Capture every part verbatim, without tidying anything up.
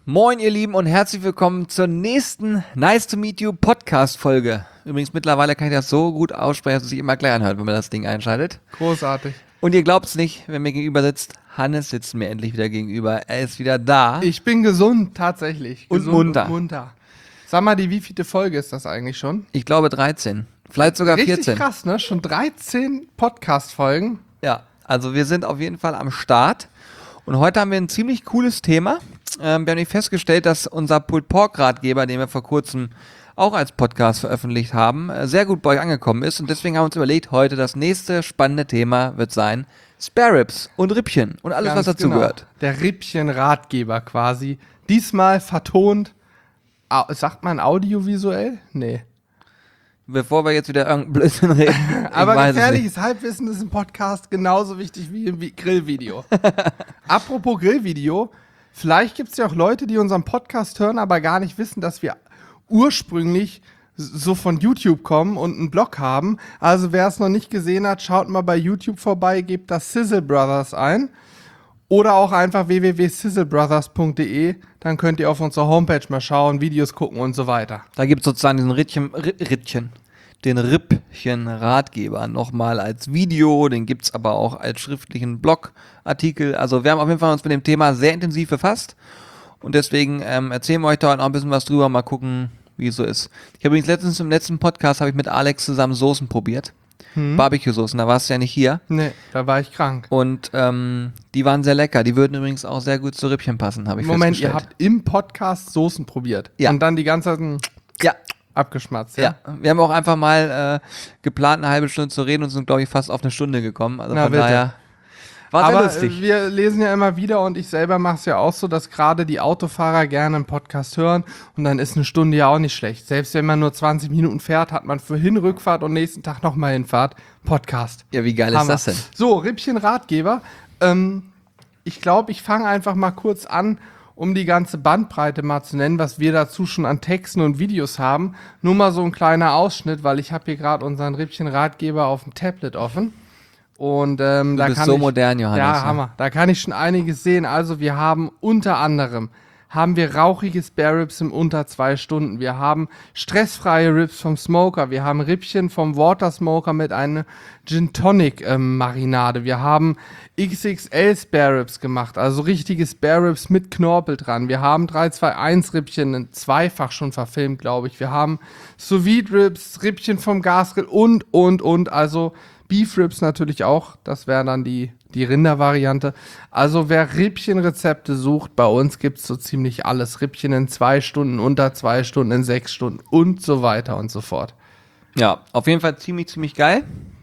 Moin ihr Lieben und herzlich willkommen zur nächsten Nice to Meet You Podcast-Folge. Übrigens mittlerweile kann ich das so gut aussprechen, dass es sich immer gleich anhört, wenn man das Ding einschaltet. Großartig. Und ihr glaubt's nicht, wer mir gegenüber sitzt, Hannes sitzt mir endlich wieder gegenüber. Er ist wieder da. Ich bin gesund, tatsächlich. Und Gesund munter. Und munter. Sag mal, die wievielte Folge ist das eigentlich schon? Ich glaube dreizehn. Vielleicht sogar Richtig vierzehn. krass, ne? Schon dreizehn Podcast-Folgen. Ja, also wir sind auf jeden Fall am Start. Und heute haben wir ein ziemlich cooles Thema. Ähm, wir haben nämlich festgestellt, dass unser Pulled Pork Ratgeber, den wir vor kurzem auch als Podcast veröffentlicht haben, äh, sehr gut bei euch angekommen ist. Und deswegen haben wir uns überlegt, heute das nächste spannende Thema wird sein Spare Ribs und Rippchen und alles, Ganz was dazu genau. gehört. Der Rippchen-Ratgeber quasi. Diesmal vertont. Au- sagt man audiovisuell? Nee. Bevor wir jetzt wieder irgendeinen Blödsinn reden. ich Aber weiß es gefährliches Halbwissen ist im Podcast genauso wichtig wie im Vi- Grillvideo. Apropos Grillvideo, vielleicht gibt es ja auch Leute, die unseren Podcast hören, aber gar nicht wissen, dass wir ursprünglich so von YouTube kommen und einen Blog haben. Also wer es noch nicht gesehen hat, schaut mal bei YouTube vorbei, gebt das Sizzle Brothers ein. Oder auch einfach w w w punkt sizzle brothers punkt d e, dann könnt ihr auf unserer Homepage mal schauen, Videos gucken und so weiter. Da gibt es sozusagen diesen Rittchen, Ri- Rittchen, den Rippchen-Ratgeber nochmal als Video, den gibt es aber auch als schriftlichen Blogartikel. Also wir haben auf jeden Fall uns mit dem Thema sehr intensiv befasst und deswegen ähm, erzählen wir euch da noch ein bisschen was drüber, mal gucken, wie es so ist. Ich habe übrigens letztens im letzten Podcast habe ich mit Alex zusammen Soßen probiert, Hm? Barbecue-Soßen, da warst du ja nicht hier. Nee, da war ich krank. Und ähm, die waren sehr lecker. Die würden übrigens auch sehr gut zu Rippchen passen, habe ich Moment, ihr festgestellt. habt im Podcast Soßen probiert. Ja. Und dann die ganze Zeit mm, Ja, abgeschmatzt. ja. Wir haben auch einfach mal äh, geplant, eine halbe Stunde zu reden und sind, glaube ich, fast auf eine Stunde gekommen. Also Na, von bitte. daher war sehr Aber lustig. äh, wir lesen ja immer wieder und ich selber mache es ja auch so, dass gerade die Autofahrer gerne einen Podcast hören und dann ist eine Stunde ja auch nicht schlecht. Selbst wenn man nur zwanzig Minuten fährt, hat man für Hin-Rückfahrt und nächsten Tag nochmal Hinfahrt Podcast. Ja, wie geil ist Hammer. das denn? So, Rippchen-Ratgeber. Ähm, ich glaube, ich fange einfach mal kurz an, um die ganze Bandbreite mal zu nennen, was wir dazu schon an Texten und Videos haben. Nur mal so ein kleiner Ausschnitt, weil ich habe hier gerade unseren Rippchen-Ratgeber auf dem Tablet offen. Und ähm, Du da bist kann so ich, modern, Johannes. Ja, ne? Hammer. Da kann ich schon einiges sehen. Also wir haben unter anderem haben wir rauchige Spare Ribs im unter zwei Stunden. Wir haben stressfreie Ribs vom Smoker. Wir haben Rippchen vom Water Smoker mit einer Gin Tonic ähm, Marinade. Wir haben X X L Spare Ribs gemacht, also richtige Spare Ribs mit Knorpel dran. Wir haben drei zwei eins Rippchen, zweifach schon verfilmt, glaube ich. Wir haben Sous Vide Ribs, Rippchen vom Gasgrill und, und, und. Also Beef Ribs natürlich auch. Das wäre dann die, die Rindervariante. Also wer Rippchen-Rezepte sucht, bei uns gibt es so ziemlich alles. Rippchen in zwei Stunden, unter zwei Stunden, in sechs Stunden und so weiter und so fort. Ja, auf jeden Fall ziemlich, ziemlich geil.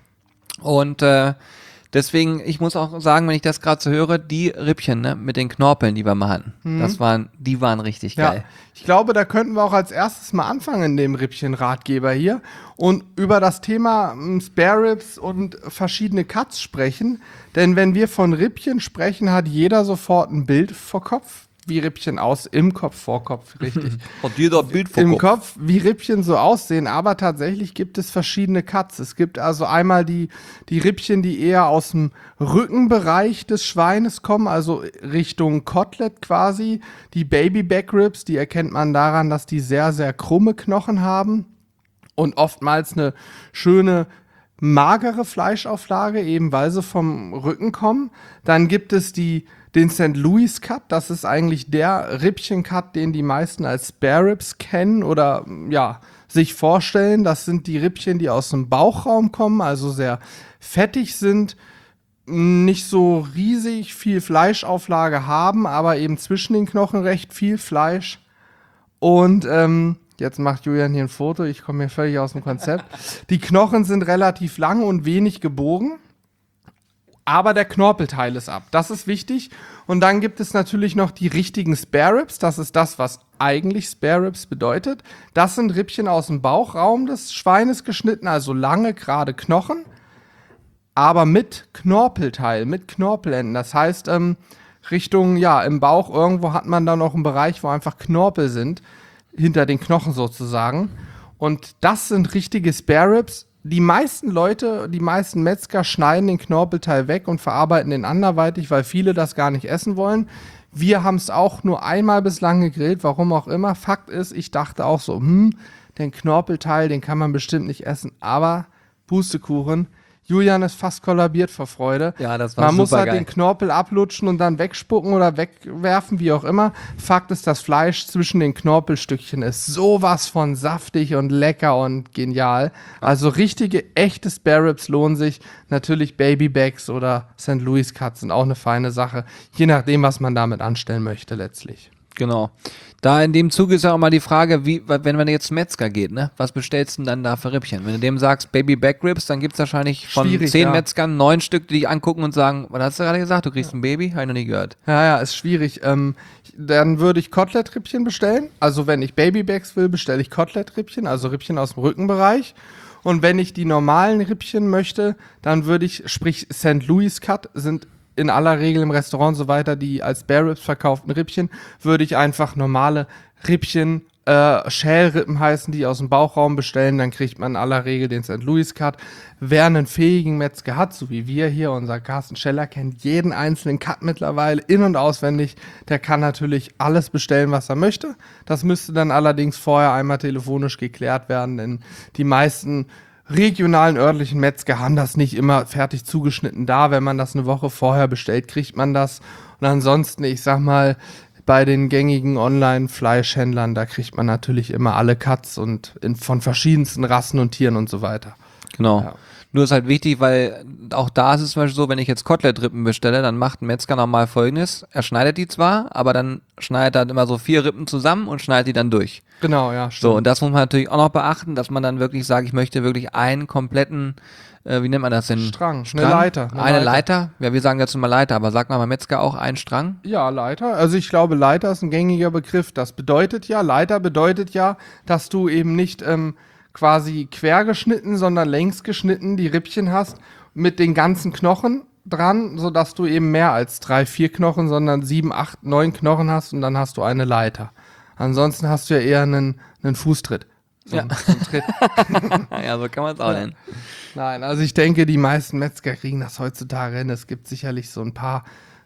Und äh, deswegen, ich muss auch sagen, wenn ich das gerade so höre, die Rippchen, ne, mit den Knorpeln, die wir mal hatten, das waren, die waren richtig Ja, geil. ich glaube, da könnten wir auch als erstes mal anfangen in dem Rippchen-Ratgeber hier und über das Thema ähm, Spare Ribs und verschiedene Cuts sprechen. Denn wenn wir von Rippchen sprechen, hat jeder sofort ein Bild vor Kopf, wie Rippchen aus, im Kopf, vor Kopf, richtig. Und jeder Bild vor Im Kopf. Kopf, wie Rippchen so aussehen, aber tatsächlich gibt es verschiedene Cuts. Es gibt also einmal die, die Rippchen, die eher aus dem Rückenbereich des Schweines kommen, also Richtung Kotelett quasi. Die Baby Back Ribs, die erkennt man daran, dass die sehr, sehr krumme Knochen haben und oftmals eine schöne magere Fleischauflage, eben weil sie vom Rücken kommen. Dann gibt es die den Sankt Louis Cut, das ist eigentlich der Rippchen-Cut, den die meisten als Spare Ribs kennen oder ja, sich vorstellen. Das sind die Rippchen, die aus dem Bauchraum kommen, also sehr fettig sind, nicht so riesig viel Fleischauflage haben, aber eben zwischen den Knochen recht viel Fleisch. Und ähm, jetzt macht Julian hier ein Foto, ich komme hier völlig aus dem Konzept. Die Knochen sind relativ lang und wenig gebogen. Aber der Knorpelteil ist ab. Das ist wichtig. Und dann gibt es natürlich noch die richtigen Spare Ribs. Das ist das, was eigentlich Spare Ribs bedeutet. Das sind Rippchen aus dem Bauchraum des Schweines geschnitten, also lange, gerade Knochen. Aber mit Knorpelteil, mit Knorpelenden. Das heißt, ähm, Richtung, ja, im Bauch irgendwo hat man da noch einen Bereich, wo einfach Knorpel sind. Hinter den Knochen sozusagen. Und das sind richtige Spare Ribs. Die meisten Leute, die meisten Metzger schneiden den Knorpelteil weg und verarbeiten den anderweitig, weil viele das gar nicht essen wollen. Wir haben es auch nur einmal bislang gegrillt, warum auch immer. Fakt ist, ich dachte auch so, hm, den Knorpelteil, den kann man bestimmt nicht essen, aber Pustekuchen. Julian ist fast kollabiert vor Freude. Ja, das war Man muss halt supergeil. den Knorpel ablutschen und dann wegspucken oder wegwerfen, wie auch immer. Fakt ist, das Fleisch zwischen den Knorpelstückchen ist sowas von saftig und lecker und genial. Also richtige, echte Spare Ribs lohnen sich. Natürlich Babybacks oder Saint Louis Cuts sind auch eine feine Sache. Je nachdem, was man damit anstellen möchte letztlich. Genau. Da in dem Zuge ist ja auch mal die Frage, wie, wenn man jetzt zum Metzger geht, ne? Was bestellst du denn dann da für Rippchen? Wenn du dem sagst Baby Back Ribs, dann gibt es wahrscheinlich von Schwierig, zehn ja. Metzgern neun Stück, die dich angucken und sagen, was hast du gerade gesagt? Du kriegst ein Baby? Habe ich noch nie gehört. Ja, ja, ist schwierig. Ähm, dann würde ich Kotelettrippchen bestellen. Also wenn ich Babybacks will, bestelle ich Kotelettrippchen, also Rippchen aus dem Rückenbereich. Und wenn ich die normalen Rippchen möchte, dann würde ich, sprich Saint Louis Cut, sind in aller Regel im Restaurant so weiter die als Spare Ribs verkauften Rippchen, würde ich einfach normale Rippchen, äh, Schälrippen heißen die, aus dem Bauchraum bestellen, dann kriegt man in aller Regel den Saint Louis Cut. Wer einen fähigen Metzger hat, so wie wir hier, unser Carsten Scheller kennt jeden einzelnen Cut mittlerweile in- und auswendig, der kann natürlich alles bestellen, was er möchte. Das müsste dann allerdings vorher einmal telefonisch geklärt werden, denn die meisten regionalen örtlichen Metzger haben das nicht immer fertig zugeschnitten da. Wenn man das eine Woche vorher bestellt, kriegt man das. Und ansonsten, ich sag mal, bei den gängigen Online-Fleischhändlern, da kriegt man natürlich immer alle Cuts und in, von verschiedensten Rassen und Tieren und so weiter. Genau. Ja. Nur ist halt wichtig, weil auch da ist es zum Beispiel so, wenn ich jetzt Koteletrippen bestelle, dann macht ein Metzger normal Folgendes. Er schneidet die zwar, aber dann schneidet er halt immer so vier Rippen zusammen und schneidet die dann durch. Genau, ja, stimmt. So, und das muss man natürlich auch noch beachten, dass man dann wirklich sagt, ich möchte wirklich einen kompletten, äh, wie nennt man das denn? Strang, eine Leiter, Eine, eine Leiter. Leiter. Ja, wir sagen jetzt immer Leiter, aber sagt man beim Metzger auch einen Strang? Ja, Leiter. Also ich glaube, Leiter ist ein gängiger Begriff. Das bedeutet ja, Leiter bedeutet ja, dass du eben nicht ähm, quasi quer geschnitten, sondern längs geschnitten die Rippchen hast mit den ganzen Knochen dran, sodass du eben mehr als drei, vier Knochen, sondern sieben, acht, neun Knochen hast und dann hast du eine Leiter. Ansonsten hast du ja eher einen, einen Fußtritt. So, Ja. einen- so einen Tritt. Ja, so kann man es auch nennen. Nein, also ich denke, die meisten Metzger kriegen das heutzutage hin. Es gibt sicherlich so ein paar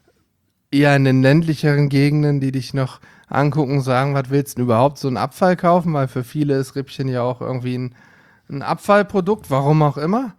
eher in den ländlicheren Gegenden, die dich noch angucken und sagen, was willst du denn überhaupt, so einen Abfall kaufen? Weil für viele ist Rippchen ja auch irgendwie ein, ein Abfallprodukt, warum auch immer.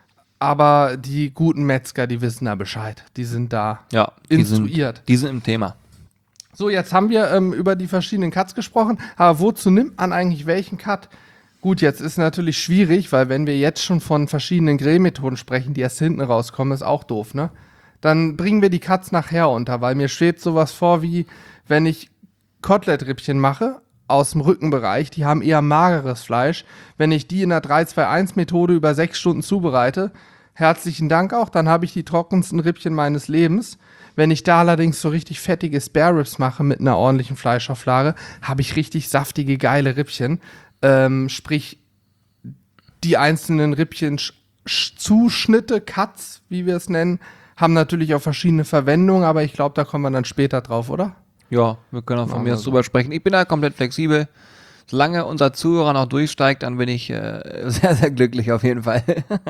Aber die guten Metzger, die wissen da Bescheid. Die sind da Ja, die instruiert. sind, die sind im Thema. So, jetzt haben wir ähm, über die verschiedenen Cuts gesprochen, aber wozu nimmt man eigentlich welchen Cut? Gut, jetzt ist natürlich schwierig, weil wenn wir jetzt schon von verschiedenen Grillmethoden sprechen, die erst hinten rauskommen, ist auch doof, ne? Dann bringen wir die Cuts nachher unter, weil mir schwebt sowas vor wie, wenn ich Koteletrippchen mache aus dem Rückenbereich, die haben eher mageres Fleisch. Wenn ich die in der drei zwei eins Methode über sechs Stunden zubereite, herzlichen Dank auch, dann habe ich die trockensten Rippchen meines Lebens. Wenn ich da allerdings so richtig fettige Spare Ribs mache mit einer ordentlichen Fleischauflage, habe ich richtig saftige, geile Rippchen. Ähm, sprich, die einzelnen Rippchen, Sch- Sch- Zuschnitte, Cuts, wie wir es nennen, haben natürlich auch verschiedene Verwendungen, aber ich glaube, da kommen wir dann später drauf, oder? Ja, wir können auch von Machen mir wir aus so. drüber sprechen. Ich bin da komplett flexibel. Solange unser Zuhörer noch durchsteigt, dann bin ich äh, sehr, sehr glücklich auf jeden Fall.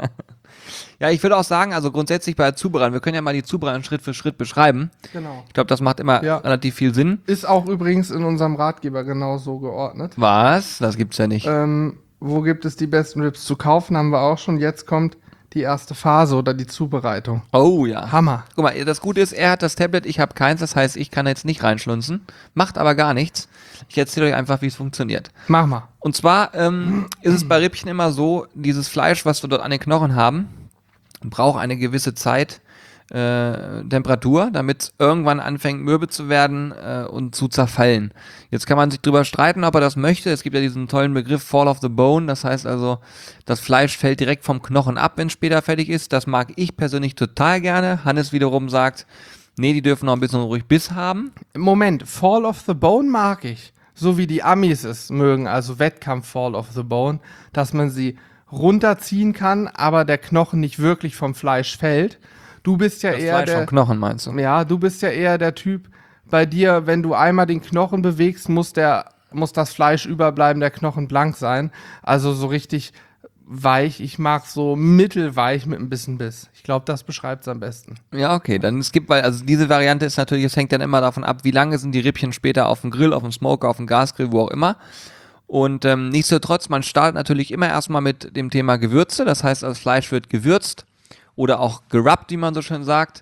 Ja, ich würde auch sagen, also grundsätzlich bei der Zubereitung, wir können ja mal die Zubereitung Schritt für Schritt beschreiben. Genau. Ich glaube, das macht immer Ja. relativ viel Sinn. Ist auch übrigens in unserem Ratgeber genau so geordnet. Was? Das gibt's ja nicht. Ähm, wo gibt es die besten Ribs zu kaufen, haben wir auch schon. Jetzt kommt die erste Phase oder die Zubereitung. Oh ja. Hammer. Guck mal, das Gute ist, er hat das Tablet, ich habe keins, das heißt, ich kann jetzt nicht reinschlunzen. Macht aber gar nichts. Ich erzähle euch einfach, wie es funktioniert. Mach mal. Und zwar ähm, ist es bei Rippchen immer so, dieses Fleisch, was wir dort an den Knochen haben, braucht eine gewisse Zeit, äh, Temperatur, damit es irgendwann anfängt mürbe zu werden äh, und zu zerfallen. Jetzt kann man sich drüber streiten, ob er das möchte. Es gibt ja diesen tollen Begriff Fall of the Bone, das heißt also, das Fleisch fällt direkt vom Knochen ab, wenn es später fertig ist. Das mag ich persönlich total gerne. Hannes wiederum sagt, nee, die dürfen noch ein bisschen ruhig Biss haben. Moment, Fall of the Bone mag ich. So wie die Amis es mögen, also Wettkampf Fall of the Bone, dass man sie runterziehen kann, aber der Knochen nicht wirklich vom Fleisch fällt. Du bist ja Das eher Fleisch der, vom Knochen meinst du? ja, du bist ja eher der Typ, bei dir, wenn du einmal den Knochen bewegst, muss der, muss das Fleisch überbleiben, der Knochen blank sein. Also so richtig weich. Ich mag so mittelweich mit ein bisschen Biss. Ich glaube, das beschreibt es am besten. Ja, okay, dann es gibt, weil, also diese Variante ist natürlich, es hängt dann immer davon ab, wie lange sind die Rippchen später auf dem Grill, auf dem Smoker, auf dem Gasgrill, wo auch immer. Und ähm, nichtsdestotrotz, man startet natürlich immer erstmal mit dem Thema Gewürze, das heißt, das Fleisch wird gewürzt oder auch gerubbt, wie man so schön sagt.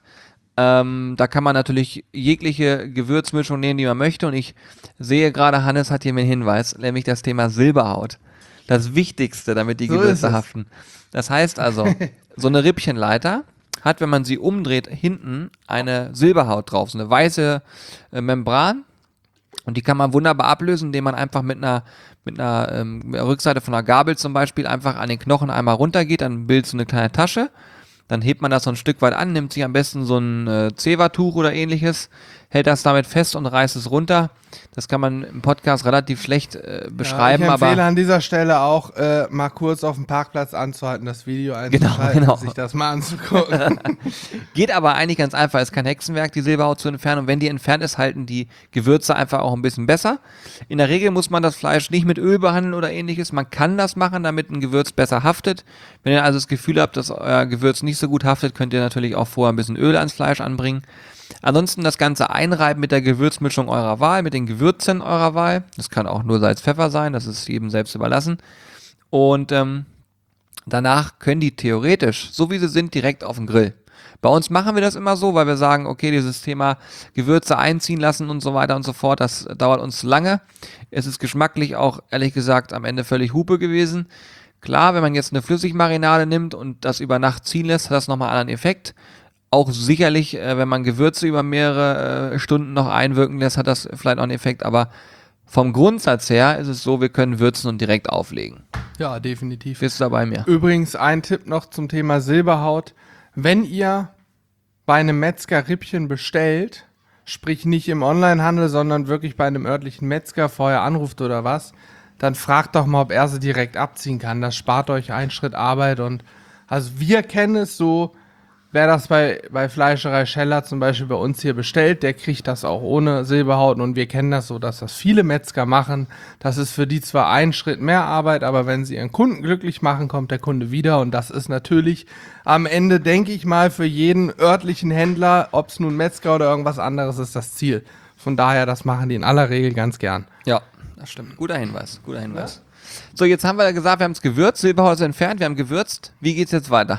Ähm, da kann man natürlich jegliche Gewürzmischung nehmen, die man möchte, und ich sehe gerade, Hannes hat hier mir einen Hinweis, nämlich das Thema Silberhaut. Das Wichtigste, damit die So Gewürze ist es. haften. Das heißt also, so eine Rippchenleiter hat, wenn man sie umdreht, hinten eine Silberhaut drauf, so eine weiße äh, Membran, und die kann man wunderbar ablösen, indem man einfach mit einer mit einer ähm, Rückseite von einer Gabel zum Beispiel einfach an den Knochen einmal runtergeht, dann bildet so eine kleine Tasche, dann hebt man das so ein Stück weit an, nimmt sich am besten so ein äh, Zewa-Tuch oder ähnliches, hält das damit fest und reißt es runter. Das kann man im Podcast relativ schlecht äh, beschreiben, ja, ich empfehle aber an dieser Stelle auch, äh, mal kurz auf dem Parkplatz anzuhalten, das Video einzuschalten, genau. sich das mal anzugucken. geht aber eigentlich ganz einfach, ist kein Hexenwerk, die Silberhaut zu entfernen, und wenn die entfernt ist, halten die Gewürze einfach auch ein bisschen besser. In der Regel muss man das Fleisch nicht mit Öl behandeln oder ähnliches, man kann das machen, damit ein Gewürz besser haftet. Wenn ihr also das Gefühl habt, dass euer Gewürz nicht so gut haftet, könnt ihr natürlich auch vorher ein bisschen Öl ans Fleisch anbringen. Ansonsten das Ganze einreiben mit der Gewürzmischung eurer Wahl, mit den Gewürzen eurer Wahl. Das kann auch nur Salz, Pfeffer sein, das ist jedem selbst überlassen. Und ähm, danach können die theoretisch, so wie sie sind, direkt auf den Grill. Bei uns machen wir das immer so, weil wir sagen, okay, dieses Thema Gewürze einziehen lassen und so weiter und so fort, das dauert uns lange. Es ist geschmacklich auch, ehrlich gesagt, am Ende völlig Hupe gewesen. Klar, wenn man jetzt eine Flüssigmarinade nimmt und das über Nacht ziehen lässt, hat das nochmal einen anderen Effekt. Auch sicherlich, äh, wenn man Gewürze über mehrere äh, Stunden noch einwirken lässt, hat das vielleicht auch einen Effekt. Aber vom Grundsatz her ist es so, wir können würzen und direkt auflegen. Ja, definitiv. Bist du da bei mir? Übrigens ein Tipp noch zum Thema Silberhaut. Wenn ihr bei einem Metzger Rippchen bestellt, sprich nicht im Onlinehandel, sondern wirklich bei einem örtlichen Metzger vorher anruft oder was, dann fragt doch mal, ob er sie direkt abziehen kann. Das spart euch einen Schritt Arbeit. Und also wir kennen es so, wer das bei, bei Fleischerei Scheller zum Beispiel bei uns hier bestellt, der kriegt das auch ohne Silberhaut, und wir kennen das so, dass das viele Metzger machen. Das ist für die zwar ein Schritt mehr Arbeit, aber wenn sie ihren Kunden glücklich machen, kommt der Kunde wieder, und das ist natürlich am Ende, denke ich mal, für jeden örtlichen Händler, ob es nun Metzger oder irgendwas anderes ist, das Ziel. Von daher, das machen die in aller Regel ganz gern. Ja, das stimmt. Guter Hinweis, guter Hinweis. Ja. So, jetzt haben wir gesagt, wir haben es gewürzt, Silberhaut ist entfernt, wir haben gewürzt. Wie geht's jetzt weiter?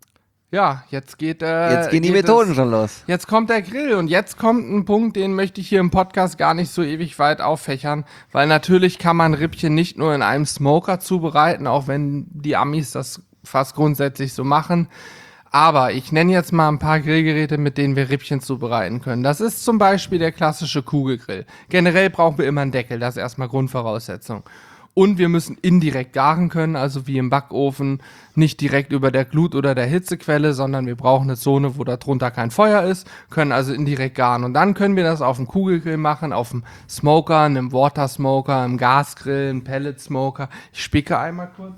Ja, jetzt geht äh, Jetzt gehen die geht Methoden es, schon los. Jetzt kommt der Grill, und jetzt kommt ein Punkt, den möchte ich hier im Podcast gar nicht so ewig weit auffächern, weil natürlich kann man Rippchen nicht nur in einem Smoker zubereiten, auch wenn die Amis das fast grundsätzlich so machen. Aber ich nenne jetzt mal ein paar Grillgeräte, mit denen wir Rippchen zubereiten können. Das ist zum Beispiel der klassische Kugelgrill. Generell brauchen wir immer einen Deckel, das ist erstmal Grundvoraussetzung. Und wir müssen indirekt garen können, also wie im Backofen, nicht direkt über der Glut oder der Hitzequelle, sondern wir brauchen eine Zone, wo da drunter kein Feuer ist, können also indirekt garen. Und dann können wir das auf dem Kugelgrill machen, auf dem Smoker, einem Watersmoker, einem Gasgrill, einem Pelletsmoker. Ich spicke einmal kurz.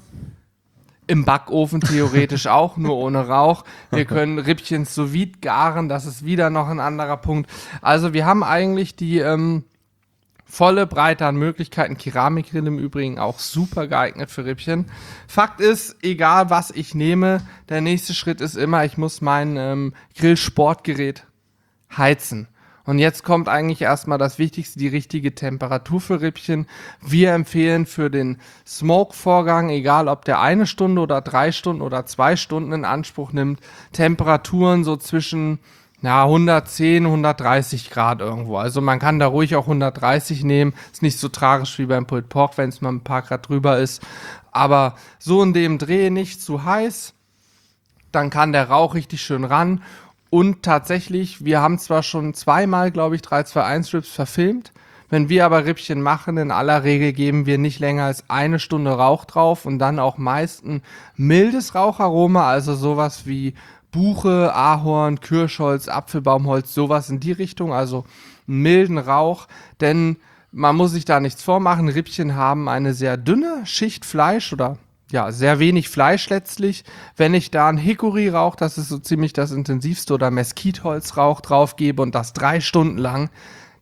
Im Backofen theoretisch auch, nur ohne Rauch. Wir können Rippchen sous vide garen, das ist wieder noch ein anderer Punkt. Also wir haben eigentlich die ähm, volle Breite an Möglichkeiten. Keramikgrill im Übrigen auch super geeignet für Rippchen. Fakt ist, egal was ich nehme, der nächste Schritt ist immer, ich muss mein ähm, Grillsportgerät heizen. Und jetzt kommt eigentlich erstmal das Wichtigste, die richtige Temperatur für Rippchen. Wir empfehlen für den Smoke-Vorgang, egal ob der eine Stunde oder drei Stunden oder zwei Stunden in Anspruch nimmt, Temperaturen so zwischen ja, hundertzehn, hundertdreißig Grad irgendwo. Also man kann da ruhig auch hundertdreißig nehmen. Ist nicht so tragisch wie beim Pulled Pork, wenn es mal ein paar Grad drüber ist. Aber so in dem Dreh nicht zu heiß. Dann kann der Rauch richtig schön ran. Und tatsächlich, wir haben zwar schon zweimal, glaube ich, drei zwei eins Strips verfilmt. Wenn wir aber Rippchen machen, in aller Regel geben wir nicht länger als eine Stunde Rauch drauf und dann auch meist ein mildes Raucharoma, also sowas wie Buche, Ahorn, Kirschholz, Apfelbaumholz, sowas in die Richtung, also einen milden Rauch, denn man muss sich da nichts vormachen, Rippchen haben eine sehr dünne Schicht Fleisch oder ja, sehr wenig Fleisch letztlich. Wenn ich da einen Hickory-Rauch, das ist so ziemlich das intensivste, oder Mesquite-Holzrauch drauf gebe und das drei Stunden lang,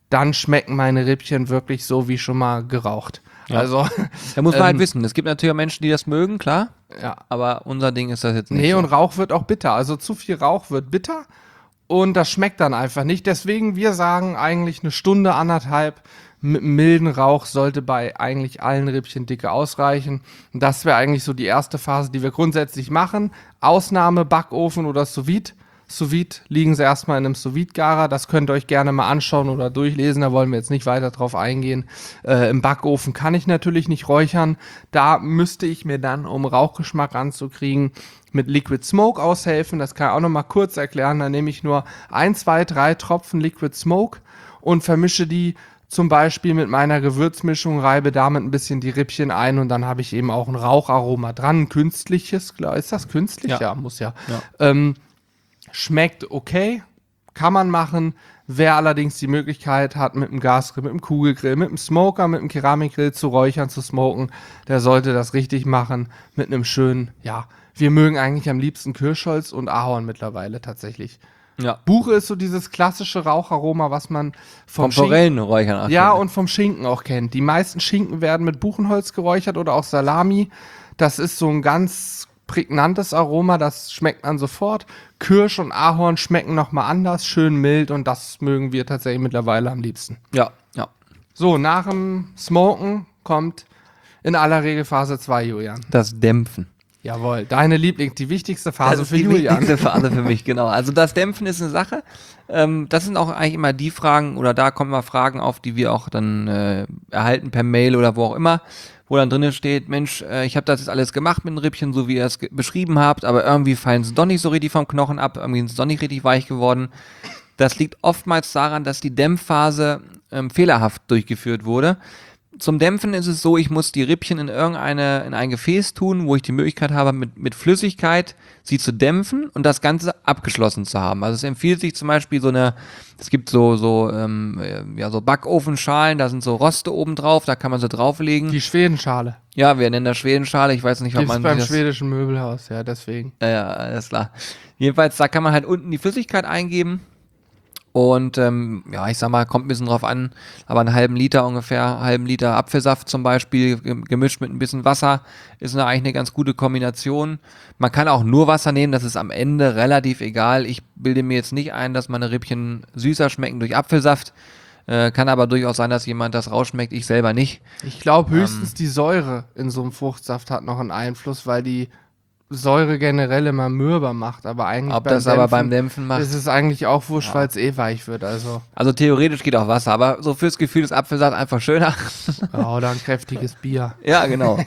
dann schmecken meine Rippchen wirklich so wie schon mal geraucht. Ja. Also, Da muss man ähm, halt wissen, es gibt natürlich auch Menschen, die das mögen, klar, ja. aber unser Ding ist das jetzt nicht Nee, so. und Rauch wird auch bitter. Also zu viel Rauch wird bitter und das schmeckt dann einfach nicht. Deswegen, wir sagen eigentlich eine Stunde, anderthalb mit einem milden Rauch sollte bei eigentlich allen Rippchendicke ausreichen. Und das wäre eigentlich so die erste Phase, die wir grundsätzlich machen. Ausnahme Backofen oder Sous-Vide. Sous-Vide liegen sie erstmal in einem Sous-Vide-Garer. Das könnt ihr euch gerne mal anschauen oder durchlesen. Da wollen wir jetzt nicht weiter drauf eingehen. Äh, Im Backofen kann ich natürlich nicht räuchern. Da müsste ich mir dann, um Rauchgeschmack ranzukriegen, mit Liquid Smoke aushelfen. Das kann ich auch noch mal kurz erklären. Da nehme ich nur ein, zwei, drei Tropfen Liquid Smoke und vermische die zum Beispiel mit meiner Gewürzmischung, reibe damit ein bisschen die Rippchen ein und dann habe ich eben auch ein Raucharoma dran. Ein künstliches, klar. Ist das künstlich? Ja. Ja, muss ja. Ja. Ähm, schmeckt okay, kann man machen. Wer allerdings die Möglichkeit hat, mit einem Gasgrill, mit einem Kugelgrill, mit einem Smoker, mit einem Keramikgrill zu räuchern, zu smoken, der sollte das richtig machen mit einem schönen, ja, wir mögen eigentlich am liebsten Kirschholz und Ahorn mittlerweile tatsächlich. Ja. Buche ist so dieses klassische Raucharoma, was man vom Vom Schinken, Forellenräuchern auch ja, kennt. und vom Schinken auch kennt. Die meisten Schinken werden mit Buchenholz geräuchert oder auch Salami. Das ist so ein ganz prägnantes Aroma, das schmeckt man sofort. Kirsch und Ahorn schmecken nochmal anders, schön mild und das mögen wir tatsächlich mittlerweile am liebsten. Ja, ja. So, nach dem Smoken kommt in aller Regel Phase zwei, Julian. Das Dämpfen. Jawohl, deine Lieblings, die wichtigste Phase das für ist die Julian. wichtigste Phase für mich, genau. Also das Dämpfen ist eine Sache. Ähm, das sind auch eigentlich immer die Fragen, oder da kommen immer Fragen auf, die wir auch dann äh, erhalten per Mail oder wo auch immer, wo dann drinnen steht, Mensch, äh, ich habe das jetzt alles gemacht mit den Rippchen, so wie ihr es ge- beschrieben habt, aber irgendwie fallen sie doch nicht so richtig vom Knochen ab, irgendwie sind sie doch nicht richtig weich geworden. Das liegt oftmals daran, dass die Dämpfphase ähm, fehlerhaft durchgeführt wurde. Zum Dämpfen ist es so, ich muss die Rippchen in irgendeine, in ein Gefäß tun, wo ich die Möglichkeit habe, mit, mit Flüssigkeit sie zu dämpfen und das Ganze abgeschlossen zu haben. Also es empfiehlt sich zum Beispiel so eine, es gibt so, so, ähm, ja, so Backofenschalen, da sind so Roste oben drauf, da kann man sie drauflegen. Die Schwedenschale. Ja, wir nennen das Schwedenschale, ich weiß nicht, ob Gibt's man beim das, schwedischen Möbelhaus, ja, deswegen. ja, ja, alles klar. Jedenfalls, da kann man halt unten die Flüssigkeit eingeben. Und ähm, ja, ich sag mal, kommt ein bisschen drauf an, aber einen halben Liter ungefähr, einen halben Liter Apfelsaft zum Beispiel, gemischt mit ein bisschen Wasser, ist eine, eigentlich eine ganz gute Kombination. Man kann auch nur Wasser nehmen, das ist am Ende relativ egal. Ich bilde mir jetzt nicht ein, dass meine Rippchen süßer schmecken durch Apfelsaft. Äh, kann aber durchaus sein, dass jemand das rausschmeckt, ich selber nicht. Ich glaube höchstens die Säure in so einem Fruchtsaft hat noch einen Einfluss, weil die Säure generell immer mürber macht, aber eigentlich Ob beim das aber beim Dämpfen macht. ist es eigentlich auch wurscht, Ja. weil es eh weich wird, also Also theoretisch geht auch Wasser, aber so fürs Gefühl ist Apfelsaft einfach schöner. ja, oder ein kräftiges Bier. Ja, genau.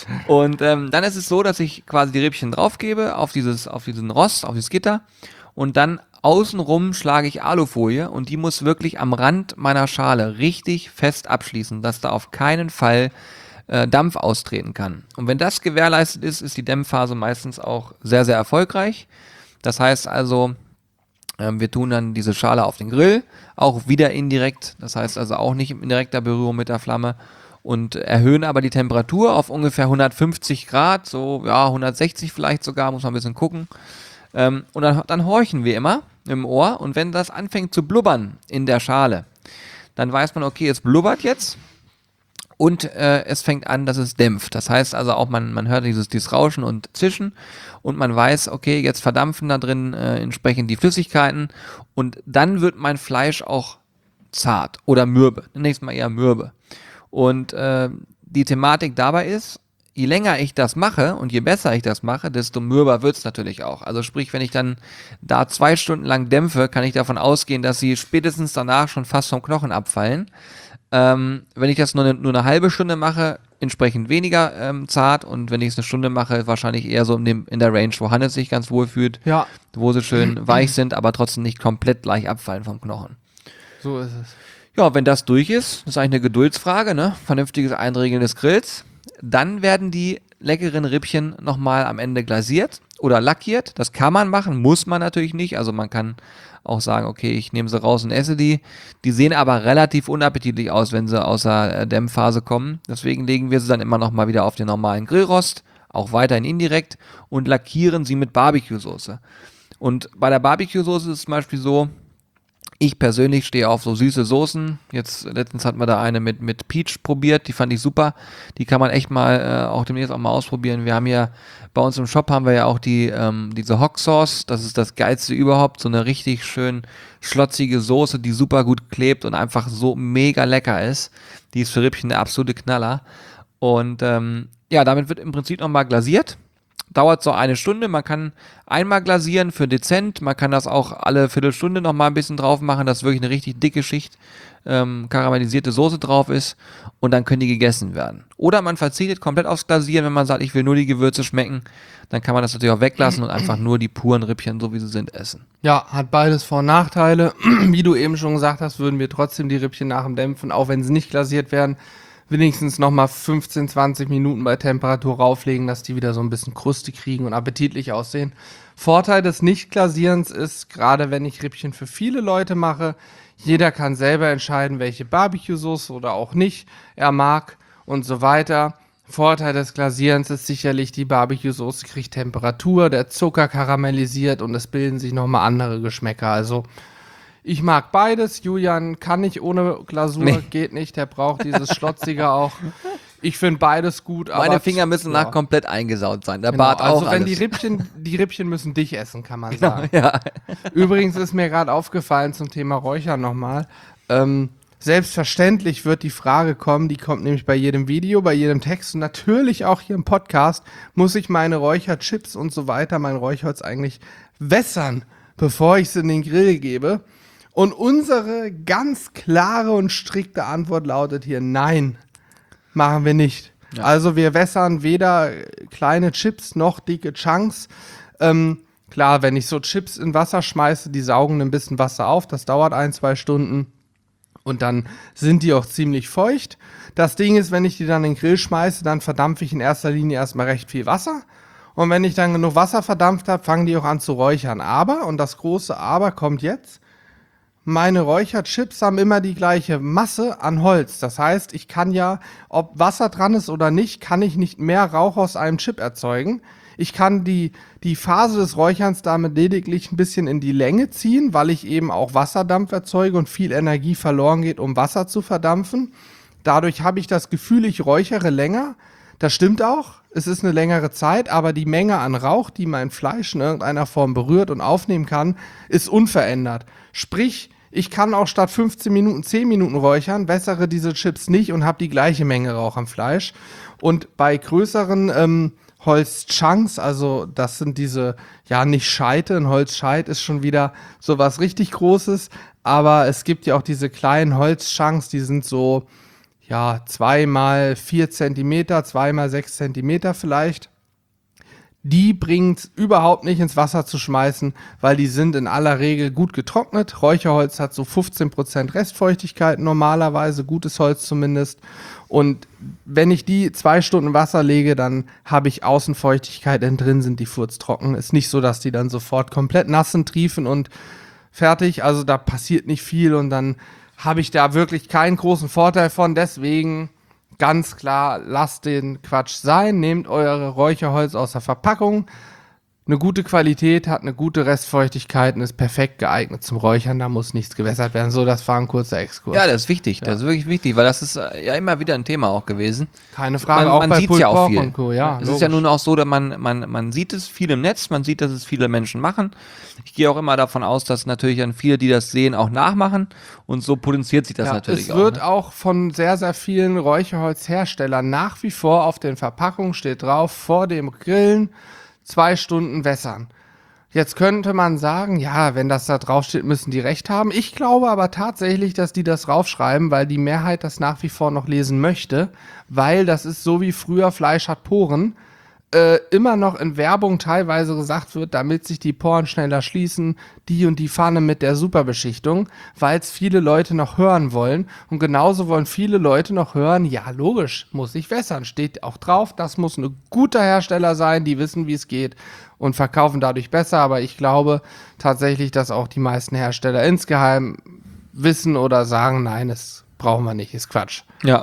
Und ähm, dann ist es so, dass ich quasi die Rippchen draufgebe auf dieses, auf diesen Rost, auf dieses Gitter und dann außenrum schlage ich Alufolie und die muss wirklich am Rand meiner Schale richtig fest abschließen, dass da auf keinen Fall äh, Dampf austreten kann. Und wenn das gewährleistet ist, ist die Dämpfphase meistens auch sehr, sehr erfolgreich. Das heißt also, ähm, wir tun dann diese Schale auf den Grill, auch wieder indirekt, das heißt also auch nicht in direkter Berührung mit der Flamme und erhöhen aber die Temperatur auf ungefähr hundertfünfzig Grad, so ja hundertsechzig vielleicht sogar, muss man ein bisschen gucken. Ähm, und dann, dann horchen wir immer im Ohr und wenn das anfängt zu blubbern in der Schale, dann weiß man, okay, es blubbert jetzt und äh, es fängt an, dass es dämpft. Das heißt also auch, man, man hört dieses, dieses Rauschen und Zischen und man weiß, okay, jetzt verdampfen da drin äh, entsprechend die Flüssigkeiten und dann wird mein Fleisch auch zart oder mürbe. Nächstes Mal eher mürbe. Und äh, die Thematik dabei ist, je länger ich das mache und je besser ich das mache, desto mürber wird es natürlich auch. Also sprich, wenn ich dann da zwei Stunden lang dämpfe, kann ich davon ausgehen, dass sie spätestens danach schon fast vom Knochen abfallen. Ähm, wenn ich das nur eine, nur eine halbe Stunde mache, entsprechend weniger ähm, zart und wenn ich es eine Stunde mache, wahrscheinlich eher so in, dem, in der Range, wo Hannes sich ganz wohl fühlt, Ja, wo sie schön weich sind, aber trotzdem nicht komplett gleich abfallen vom Knochen. so ist es. Ja, wenn das durch ist, das ist eigentlich eine Geduldsfrage, ne? Vernünftiges Einregeln des Grills. Dann werden die leckeren Rippchen nochmal am Ende glasiert oder lackiert. Das kann man machen, muss man natürlich nicht. Also man kann auch sagen, okay, ich nehme sie raus und esse die. Die sehen aber relativ unappetitlich aus, wenn sie aus der äh, Dämpfphase kommen. Deswegen legen wir sie dann immer nochmal wieder auf den normalen Grillrost, auch weiterhin indirekt und lackieren sie mit Barbecue-Soße. Und bei der Barbecue-Soße ist es zum Beispiel so, Ich persönlich stehe auf so süße Soßen. Jetzt letztens hatten wir da eine mit, mit Peach probiert, die fand ich super. Die kann man echt mal äh, auch demnächst auch mal ausprobieren. Wir haben ja bei uns im Shop haben wir ja auch die ähm, diese Hot Sauce. Das ist das geilste überhaupt. So eine richtig schön schlotzige Soße, die super gut klebt und einfach so mega lecker ist. Die ist für Rippchen der absolute Knaller. Und ähm, ja, damit wird im Prinzip nochmal glasiert. Dauert so eine Stunde, man kann einmal glasieren für dezent, man kann das auch alle Viertelstunde nochmal ein bisschen drauf machen, dass wirklich eine richtig dicke Schicht ähm, karamellisierte Soße drauf ist und dann können die gegessen werden. Oder man verzichtet komplett aufs Glasieren, wenn man sagt, ich will nur die Gewürze schmecken, dann kann man das natürlich auch weglassen und einfach nur die puren Rippchen, so wie sie sind, essen. Ja, hat beides Vor- und Nachteile. Wie du eben schon gesagt hast, würden wir trotzdem die Rippchen nach dem Dämpfen, auch wenn sie nicht glasiert werden, wenigstens nochmal fünfzehn, zwanzig Minuten bei Temperatur rauflegen, dass die wieder so ein bisschen Kruste kriegen und appetitlich aussehen. Vorteil des Nicht-Glasierens ist, gerade wenn ich Rippchen für viele Leute mache, jeder kann selber entscheiden, welche Barbecue-Sauce oder auch nicht er mag und so weiter. Vorteil des Glasierens ist sicherlich, die Barbecue-Sauce kriegt Temperatur, der Zucker karamellisiert und es bilden sich nochmal andere Geschmäcker. Also ich mag beides. Julian kann nicht ohne Glasur, nee. Geht nicht. Der braucht dieses Schlotzige auch. Ich finde beides gut. Meine aber Finger müssen ja. nach komplett eingesaut sein. Der Genau, Bart auch. Also wenn alles. die Rippchen, die Rippchen müssen dich essen, kann man Genau, sagen. ja. Übrigens ist mir gerade aufgefallen zum Thema Räuchern nochmal. Ähm, selbstverständlich wird die Frage kommen, die kommt nämlich bei jedem Video, bei jedem Text und natürlich auch hier im Podcast, muss ich meine Räucherchips und so weiter, mein Räuchholz eigentlich wässern, bevor ich es in den Grill gebe. Und unsere ganz klare und strikte Antwort lautet hier, nein, machen wir nicht. Ja. Also wir wässern weder kleine Chips noch dicke Chunks. Ähm, klar, wenn ich so Chips in Wasser schmeiße, die saugen ein bisschen Wasser auf, das dauert ein, zwei Stunden und dann sind die auch ziemlich feucht. Das Ding ist, wenn ich die dann in den Grill schmeiße, dann verdampfe ich in erster Linie erstmal recht viel Wasser. Und wenn ich dann genug Wasser verdampft habe, fangen die auch an zu räuchern. Aber, und das große Aber kommt jetzt, meine Räucherchips haben immer die gleiche Masse an Holz. Das heißt, ich kann ja, ob Wasser dran ist oder nicht, kann ich nicht mehr Rauch aus einem Chip erzeugen. Ich kann die, die Phase des Räucherns damit lediglich ein bisschen in die Länge ziehen, weil ich eben auch Wasserdampf erzeuge und viel Energie verloren geht, um Wasser zu verdampfen. Dadurch habe ich das Gefühl, ich räuchere länger. Das stimmt auch. Es ist eine längere Zeit, aber die Menge an Rauch, die mein Fleisch in irgendeiner Form berührt und aufnehmen kann, ist unverändert. Sprich, ich kann auch statt fünfzehn Minuten zehn Minuten räuchern, wässere diese Chips nicht und habe die gleiche Menge Rauch am Fleisch. Und bei größeren ähm, Holzchunks, also das sind diese, ja nicht Scheite, ein Holzscheit ist schon wieder sowas richtig Großes, aber es gibt ja auch diese kleinen Holzchunks, die sind so, ja, zwei mal vier Zentimeter, zwei mal sechs Zentimeter vielleicht. Die bringt überhaupt nicht ins Wasser zu schmeißen, weil die sind in aller Regel gut getrocknet. Räucherholz hat so fünfzehn Prozent Restfeuchtigkeit normalerweise, gutes Holz zumindest. Und wenn ich die zwei Stunden Wasser lege, dann habe ich Außenfeuchtigkeit, denn drin sind die furztrocken. Ist nicht so, dass die dann sofort komplett nass sind, triefen und fertig. Also da passiert nicht viel und dann habe ich da wirklich keinen großen Vorteil von. Deswegen ganz klar, lasst den Quatsch sein, nehmt eure Räucherholz aus der Verpackung. Eine gute Qualität, hat eine gute Restfeuchtigkeit und ist perfekt geeignet zum Räuchern. Da muss nichts gewässert werden. So, das war ein kurzer Exkurs. Ja, das ist wichtig. Ja. Das ist wirklich wichtig, weil das ist äh, ja immer wieder ein Thema auch gewesen. Keine Frage, man, auch man bei sieht's Pulled ja auch Pork viel. und Co. Ja, es ist ja nun auch so, dass man, man, man sieht es viel im Netz, man sieht, dass es viele Menschen machen. Ich gehe auch immer davon aus, dass natürlich dann viele, die das sehen, auch nachmachen und so potenziert sich das ja, natürlich es auch. wird Ne? auch von sehr, sehr vielen Räucherholzherstellern nach wie vor auf den Verpackungen steht drauf, vor dem Grillen zwei Stunden wässern. Jetzt könnte man sagen, ja, wenn das da draufsteht, müssen die recht haben. Ich glaube aber tatsächlich, dass die das draufschreiben, weil die Mehrheit das nach wie vor noch lesen möchte, weil das ist so wie früher Fleisch hat Poren, äh, immer noch in Werbung teilweise gesagt wird, damit sich die Poren schneller schließen, die und die Pfanne mit der Superbeschichtung, weil es viele Leute noch hören wollen. Und genauso wollen viele Leute noch hören, ja logisch, muss ich wässern, steht auch drauf, das muss ein guter Hersteller sein, die wissen, wie es geht und verkaufen dadurch besser. Aber ich glaube tatsächlich, dass auch die meisten Hersteller insgeheim wissen oder sagen, nein, das brauchen wir nicht, ist Quatsch. Ja,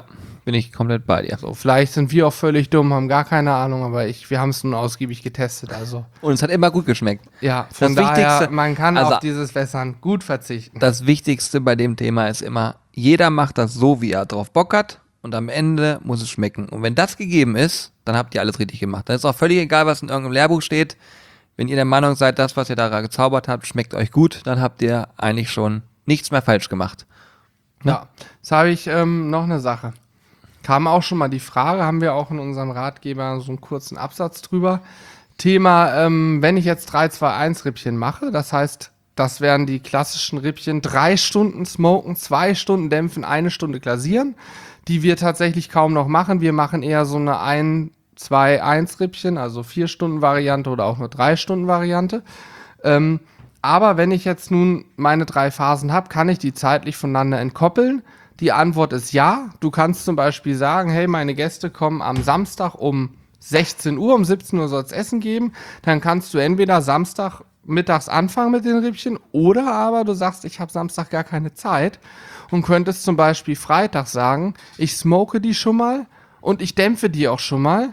bin ich komplett bei dir. So, vielleicht sind wir auch völlig dumm, haben gar keine Ahnung, aber ich, wir haben es nun ausgiebig getestet. Also Und es hat immer gut geschmeckt. ja, von Das daher, Wichtigste- man kann also- auf dieses Wässern gut verzichten. Das Wichtigste bei dem Thema ist immer, jeder macht das so, wie er drauf Bock hat und am Ende muss es schmecken. Und wenn das gegeben ist, dann habt ihr alles richtig gemacht. Dann ist auch völlig egal, was in irgendeinem Lehrbuch steht. Wenn ihr der Meinung seid, das, was ihr da gezaubert habt, schmeckt euch gut, dann habt ihr eigentlich schon nichts mehr falsch gemacht. Ja, jetzt habe ich ähm, noch eine Sache. Kam auch schon mal die Frage, haben wir auch in unserem Ratgeber so einen kurzen Absatz drüber. Thema, ähm, wenn ich jetzt drei zwei eins Rippchen mache, das heißt, das wären die klassischen Rippchen, drei Stunden smoken, zwei Stunden dämpfen, eine Stunde glasieren, die wir tatsächlich kaum noch machen. Wir machen eher so eine ein zwei eins Rippchen, also vier Stunden Variante oder auch nur drei Stunden Variante. Ähm, aber wenn ich jetzt nun meine drei Phasen habe, kann ich die zeitlich voneinander entkoppeln. Die Antwort ist ja. Du kannst zum Beispiel sagen, hey, meine Gäste kommen am Samstag um sechzehn Uhr, um siebzehn Uhr soll es Essen geben. Dann kannst du entweder Samstag mittags anfangen mit den Rippchen oder aber du sagst, ich habe Samstag gar keine Zeit und könntest zum Beispiel Freitag sagen, ich smoke die schon mal und ich dämpfe die auch schon mal,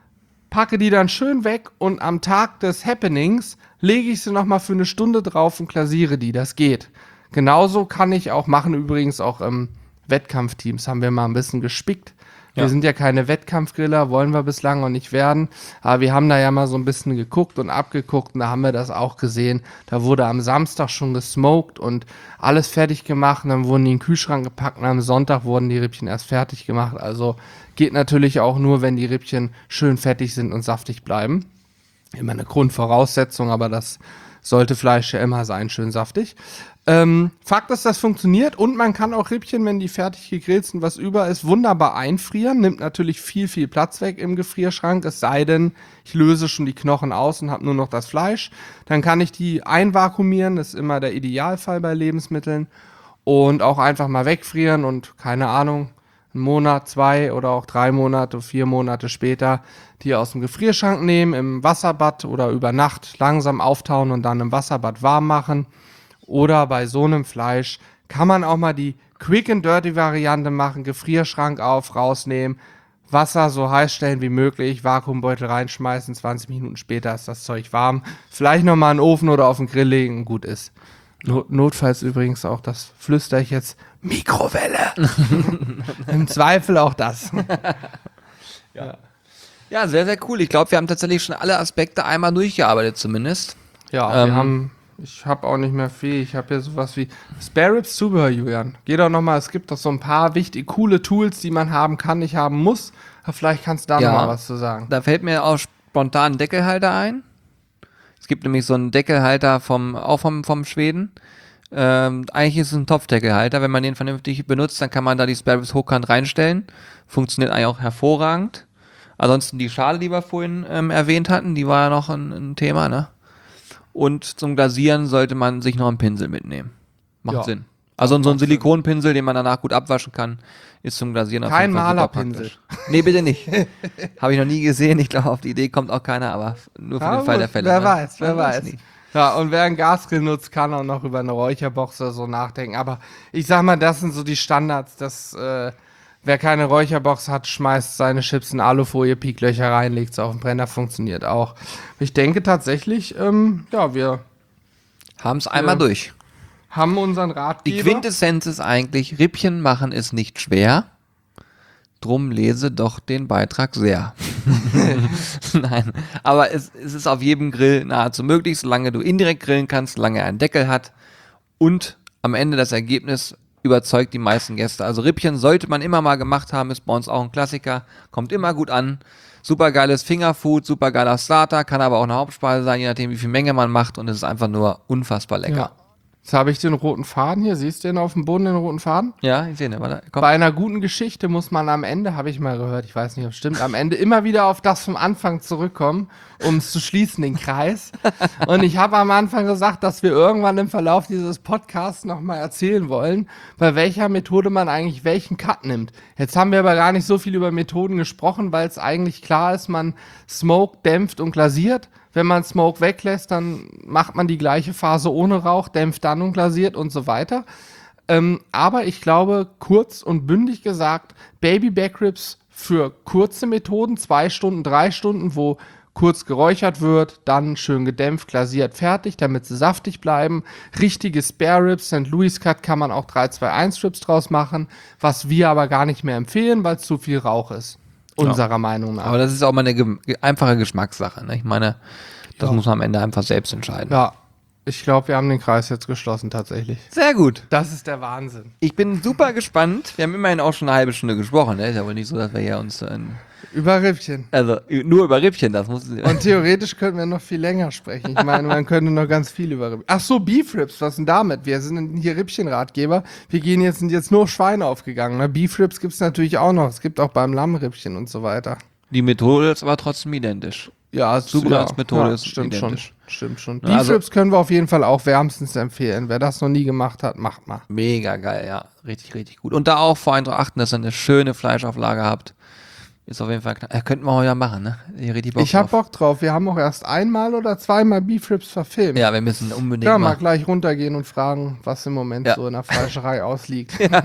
packe die dann schön weg und am Tag des Happenings lege ich sie nochmal für eine Stunde drauf und glasiere die. Das geht. Genauso kann ich auch machen, übrigens auch ähm, Wettkampfteams haben wir mal ein bisschen gespickt. Wir Ja. sind ja keine Wettkampfgriller, wollen wir bislang auch nicht werden. Aber wir haben da ja mal so ein bisschen geguckt und abgeguckt und da haben wir das auch gesehen. Da wurde am Samstag schon gesmoked und alles fertig gemacht und dann wurden die in den Kühlschrank gepackt und am Sonntag wurden die Rippchen erst fertig gemacht. Also geht natürlich auch nur, wenn die Rippchen schön fettig sind und saftig bleiben. Immer eine Grundvoraussetzung, aber das sollte Fleisch ja immer sein, schön saftig. Ähm, Fakt ist, das funktioniert und man kann auch Rippchen, wenn die fertig gegrillt sind, was über ist, wunderbar einfrieren. Nimmt natürlich viel, viel Platz weg im Gefrierschrank, es sei denn, ich löse schon die Knochen aus und habe nur noch das Fleisch. Dann kann ich die einvakuumieren, das ist immer der Idealfall bei Lebensmitteln. Und auch einfach mal wegfrieren und keine Ahnung, einen Monat, zwei oder auch drei Monate, vier Monate später die aus dem Gefrierschrank nehmen, im Wasserbad oder über Nacht langsam auftauen und dann im Wasserbad warm machen. Oder bei so einem Fleisch kann man auch mal die Quick and Dirty Variante machen, Gefrierschrank auf, rausnehmen, Wasser so heiß stellen wie möglich, Vakuumbeutel reinschmeißen, zwanzig Minuten später ist das Zeug warm. Vielleicht nochmal in den Ofen oder auf den Grill legen und gut ist. Not- Notfalls übrigens auch, das flüstere ich jetzt, Mikrowelle. Im Zweifel auch das. Ja, sehr, sehr cool. Ich glaube, wir haben tatsächlich schon alle Aspekte einmal durchgearbeitet zumindest. Ja, Ähm, wir haben, ich habe auch nicht mehr viel. Ich habe hier sowas wie Spare Ribs Zubehör, Julian. Geh doch nochmal, es gibt doch so ein paar wichtige, coole Tools, die man haben kann, nicht haben muss. Aber vielleicht kannst du da Ja. nochmal was zu sagen. Da fällt mir auch spontan ein Deckelhalter ein. Es gibt nämlich so einen Deckelhalter vom, auch vom, vom Schweden. Ähm, eigentlich ist es ein Topfdeckelhalter. Wenn man den vernünftig benutzt, dann kann man da die Spare Ribs hochkant reinstellen. Funktioniert eigentlich auch hervorragend. Ansonsten die Schale, die wir vorhin ähm, erwähnt hatten, die war ja noch ein, ein Thema, ne? Und zum Glasieren sollte man sich noch einen Pinsel mitnehmen. Macht Ja. Sinn. Also so ein macht Sinn. Silikonpinsel, den man danach gut abwaschen kann, ist zum Glasieren auf Kein jeden Fall super Malerpinsel. praktisch. Nee, bitte nicht. Habe ich noch nie gesehen. Ich glaube, auf die Idee kommt auch keiner, aber nur für Ja, den Fall gut, der Fälle. wer ne? weiß, wer Man weiß. nie. Ja, und wer einen Gasgrill nutzt, kann auch noch über eine Räucherbox oder so nachdenken. Aber ich sag mal, das sind so die Standards. Das, äh, wer keine Räucherbox hat, schmeißt seine Chips in Alufolie, Pieklöcher rein, legt sie auf den Brenner, funktioniert auch. Ich denke tatsächlich, ähm, ja, wir Haben es einmal Ja. durch. haben unseren Die Ratgeber. Quintessenz ist eigentlich, Rippchen machen ist nicht schwer. Drum lese doch den Beitrag sehr. Nein, aber es, es ist auf jedem Grill nahezu möglich, solange du indirekt grillen kannst, solange er einen Deckel hat und am Ende das Ergebnis überzeugt die meisten Gäste. Also Rippchen sollte man immer mal gemacht haben, ist bei uns auch ein Klassiker, kommt immer gut an. Super geiles Fingerfood, super geiler Starter, kann aber auch eine Hauptspeise sein, je nachdem wie viel Menge man macht und es ist einfach nur unfassbar lecker. Ja. Jetzt habe ich den roten Faden hier. Siehst du den auf dem Boden, den roten Faden? Ja, ich sehe, ne, warte, komm. Bei einer guten Geschichte muss man am Ende, habe ich mal gehört, ich weiß nicht, ob es stimmt, am Ende immer wieder auf das vom Anfang zurückkommen, um es zu schließen, den Kreis. Und ich habe am Anfang gesagt, dass wir irgendwann im Verlauf dieses Podcasts nochmal erzählen wollen, bei welcher Methode man eigentlich welchen Cut nimmt. Jetzt haben wir aber gar nicht so viel über Methoden gesprochen, weil es eigentlich klar ist, man smoked, dämpft und glasiert. Wenn man Smoke weglässt, dann macht man die gleiche Phase ohne Rauch, dämpft dann und glasiert und so weiter. Ähm, aber ich glaube, kurz und bündig gesagt, Baby Back Ribs für kurze Methoden, zwei Stunden, drei Stunden, wo kurz geräuchert wird, dann schön gedämpft, glasiert, fertig, damit sie saftig bleiben. Richtige Spare Ribs, Sankt Louis Cut kann man auch drei zwei eins Ribs draus machen, was wir aber gar nicht mehr empfehlen, weil es zu viel Rauch ist. Unserer ja. Meinung nach. Aber das ist auch mal eine ge- einfache Geschmackssache. Ne? Ich meine, das ja. muss man am Ende einfach selbst entscheiden. Ja, ich glaube, wir haben den Kreis jetzt geschlossen tatsächlich. Sehr gut. Das ist der Wahnsinn. Ich bin super gespannt. Wir haben immerhin auch schon eine halbe Stunde gesprochen. Ne? Ist ja wohl nicht so, dass wir hier uns... Äh, über Rippchen. Also nur über Rippchen, das muss... Und theoretisch könnten wir noch viel länger sprechen. Ich meine, man könnte noch ganz viel über Rippchen. Ach so, Beef Ribs, was denn damit? Wir sind hier Rippchen-Ratgeber. Wir gehen jetzt, sind jetzt nur Schweine aufgegangen. Ne? Beef Ribs gibt es natürlich auch noch. Es gibt auch beim Lammrippchen und so weiter. Die Methode ist aber trotzdem identisch. Ja, Zubereitungsmethode ja, ist stimmt identisch. schon. Stimmt schon. Ja, Beef also, Ribs können wir auf jeden Fall auch wärmstens empfehlen. Wer das noch nie gemacht hat, macht mal. Mega geil, ja. Richtig, richtig gut. Und da auch vor allem darauf achten, dass ihr eine schöne Fleischauflage habt. Ist auf jeden Fall knapp. Äh, könnten wir heute machen, ne? Ich, richtig Bock ich hab Bock drauf. Wir haben auch erst einmal oder zweimal Beef Ribs verfilmt. Ja, wir müssen unbedingt ja, mal machen. gleich runtergehen und fragen, was im Moment ja. so in der Fleischerei ausliegt. Ja.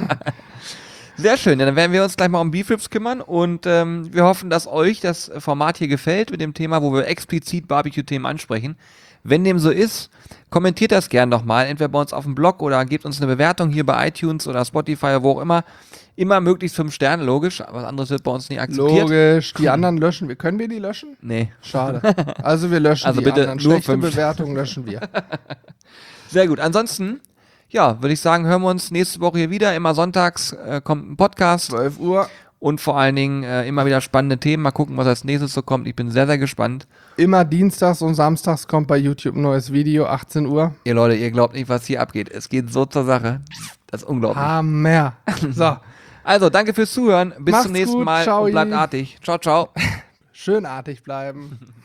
Sehr schön, ja, dann werden wir uns gleich mal um Beef Ribs kümmern und ähm, wir hoffen, dass euch das Format hier gefällt mit dem Thema, wo wir explizit Barbecue-Themen ansprechen. Wenn dem so ist, kommentiert das gern nochmal, entweder bei uns auf dem Blog oder gebt uns eine Bewertung hier bei iTunes oder Spotify oder wo auch immer. Immer möglichst fünf Sterne, logisch, aber was anderes wird bei uns nicht akzeptiert. Logisch, die anderen löschen wir. Können wir die löschen? Nee. Schade. Also wir löschen also die bitte anderen. nur Schlechte fünf. Bewertungen löschen wir. Sehr gut, ansonsten... Ja, würde ich sagen, hören wir uns nächste Woche hier wieder. Immer sonntags äh, kommt ein Podcast. zwölf Uhr. Und vor allen Dingen äh, immer wieder spannende Themen. Mal gucken, was als nächstes so kommt. Ich bin sehr, sehr gespannt. Immer dienstags und samstags kommt bei YouTube ein neues Video, achtzehn Uhr. Ihr Leute, ihr glaubt nicht, was hier abgeht. Es geht so zur Sache. Das ist unglaublich. Hammer. So. Also, danke fürs Zuhören. Bis Macht's zum nächsten gut. Mal Ciao. und bleibt artig. Ciao, ciao. Schön artig bleiben.